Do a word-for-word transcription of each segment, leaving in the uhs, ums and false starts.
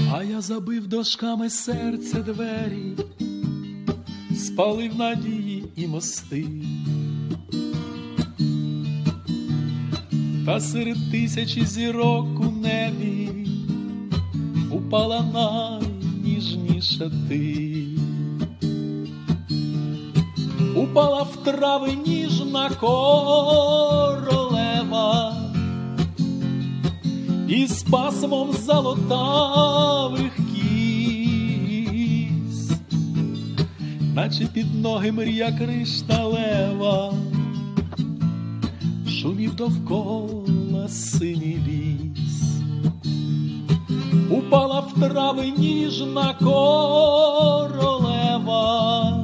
А я забив дошками серця двері, спалив надії і мости. Та серед тисячі зірок у небі упала найніжніша ти. Упала в трави ніжна королева із пасмом золотавих кіз, наче під ноги мрія кришталева, шумів довкола синій ліс. Упала в трави ніжна королева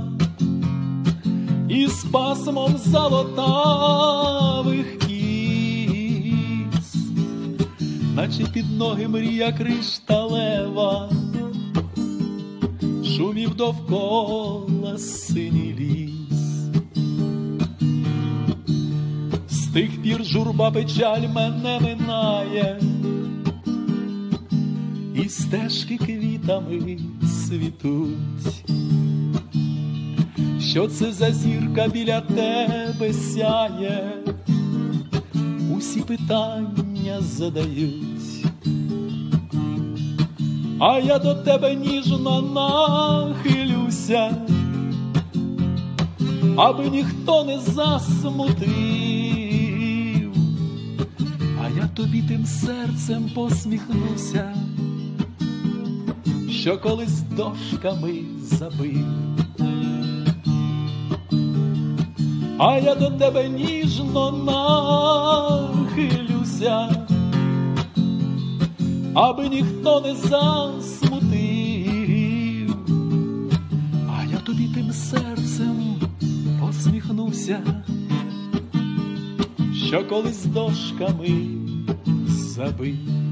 із пасмом золотавих кіз, наче під ноги мрія кришталева, шумів довкола синій ліс. З тих пір журба печаль мене минає, і стежки квітами цвітуть. Що це за зірка біля тебе сяє? Усі питання задають. А я до тебе ніжно нахилюся, аби ніхто не засмутив. А я тобі тим серцем посміхнуся, що колись дошками забив. А я до тебе ніжно нахилюся, аби ніхто не засмутив. А я тобі тим серцем посміхнуся, що колись дошками забив.